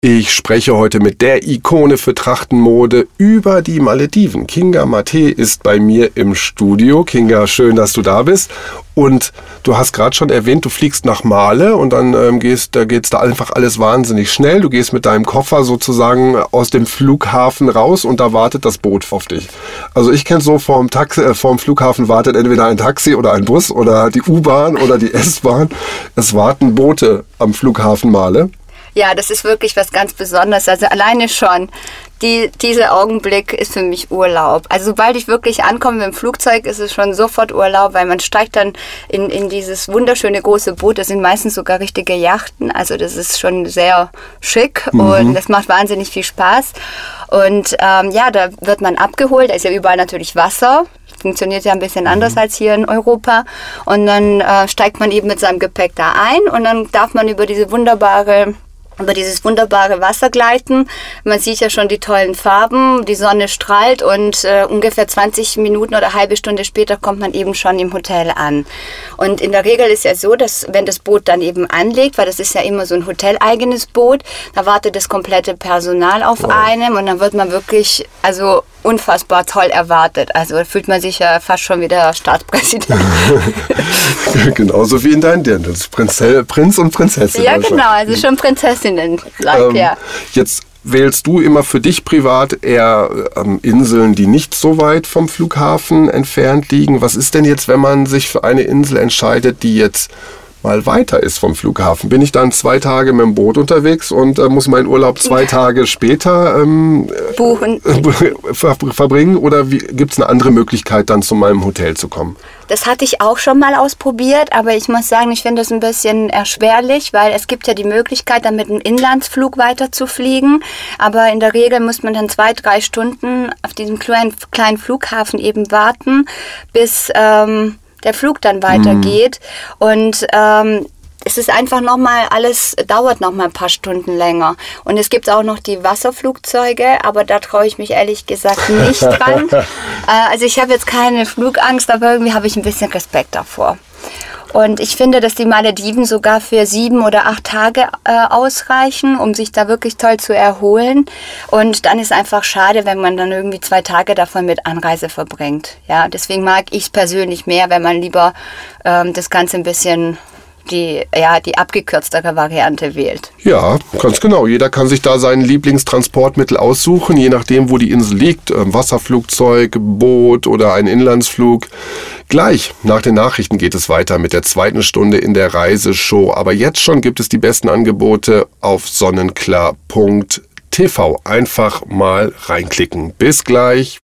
Ich spreche heute mit der Ikone für Trachtenmode über die Malediven. Kinga Mate ist bei mir im Studio. Kinga, schön, dass du da bist. Und du hast gerade schon erwähnt, du fliegst nach Male und dann geht's da einfach alles wahnsinnig schnell. Du gehst mit deinem Koffer sozusagen aus dem Flughafen raus und da wartet das Boot auf dich. Also ich kenne so, vorm Flughafen wartet entweder ein Taxi oder ein Bus oder die U-Bahn oder die S-Bahn. Es warten Boote am Flughafen Male. Ja, das ist wirklich was ganz Besonderes. Also alleine schon, dieser Augenblick ist für mich Urlaub. Also sobald ich wirklich ankomme mit dem Flugzeug, ist es schon sofort Urlaub, weil man steigt dann in dieses wunderschöne große Boot. Das sind meistens sogar richtige Yachten. Also das ist schon sehr schick und das macht wahnsinnig viel Spaß. Und da wird man abgeholt. Da ist ja überall natürlich Wasser. Funktioniert ja ein bisschen anders als hier in Europa. Und dann steigt man eben mit seinem Gepäck da ein und dann darf man über dieses wunderbare Wasser gleiten. Man sieht ja schon die tollen Farben, die Sonne strahlt und ungefähr 20 Minuten oder eine halbe Stunde später kommt man eben schon im Hotel an. Und in der Regel ist ja so, dass wenn das Boot dann eben anlegt, weil das ist ja immer so ein hoteleigenes Boot, da wartet das komplette Personal auf einem und dann wird man wirklich unfassbar toll erwartet. Also da fühlt man sich ja fast schon wie der Staatspräsident. Genauso wie in deinem Dirndl. Prinz und Prinzessin. Ja, genau, also schon Prinzessinnen. Ja. Jetzt wählst du immer für dich privat eher Inseln, die nicht so weit vom Flughafen entfernt liegen. Was ist denn jetzt, wenn man sich für eine Insel entscheidet, die jetzt mal weiter ist vom Flughafen? Bin ich dann 2 Tage mit dem Boot unterwegs und muss meinen Urlaub 2 Tage später buchen verbringen? Oder gibt es eine andere Möglichkeit, dann zu meinem Hotel zu kommen? Das hatte ich auch schon mal ausprobiert, aber ich muss sagen, ich finde das ein bisschen erschwerlich, weil es gibt ja die Möglichkeit, dann mit einem Inlandsflug weiter zu fliegen. Aber in der Regel muss man dann 2-3 Stunden auf diesem kleinen Flughafen eben warten, bis der Flug dann weitergeht. Und es ist einfach dauert nochmal ein paar Stunden länger. Und es gibt auch noch die Wasserflugzeuge, aber da traue ich mich ehrlich gesagt nicht dran. Also ich habe jetzt keine Flugangst, aber irgendwie habe ich ein bisschen Respekt davor. Und ich finde, dass die Malediven sogar für 7 oder 8 Tage ausreichen, um sich da wirklich toll zu erholen. Und dann ist einfach schade, wenn man dann irgendwie 2 Tage davon mit Anreise verbringt. Ja, deswegen mag ich es persönlich mehr, wenn man lieber das Ganze ein bisschen die abgekürztere Variante wählt. Ja, ganz genau. Jeder kann sich da sein Lieblingstransportmittel aussuchen, je nachdem, wo die Insel liegt. Wasserflugzeug, Boot oder ein Inlandsflug. Gleich nach den Nachrichten geht es weiter mit der 2. Stunde in der Reiseshow. Aber jetzt schon gibt es die besten Angebote auf sonnenklar.tv. Einfach mal reinklicken. Bis gleich.